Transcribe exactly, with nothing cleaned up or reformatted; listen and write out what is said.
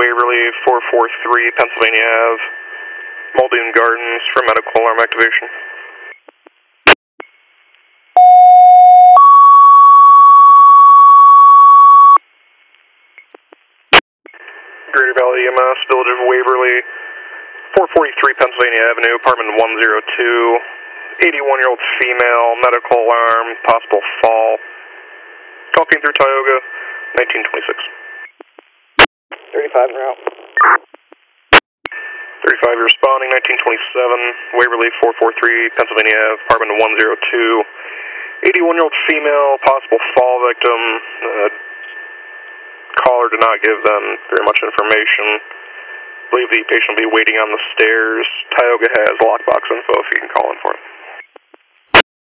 Waverly, four four three Pennsylvania Avenue, Muldoon Gardens for medical alarm activation. Greater Valley E M S, Village of Waverly, four forty-three Pennsylvania Avenue, apartment one oh two, eighty-one-year-old female, medical alarm, possible fall. Talking through Tioga, nineteen twenty-six. thirty-five en route. thirty-five, you're responding, nineteen twenty-seven, Waverly, four four three Pennsylvania Avenue, apartment one oh two, eighty-one-year-old female, possible fall victim. Uh, caller did not give them very much information. I believe the patient will be waiting on the stairs. Tioga has lockbox info if you can call in for it.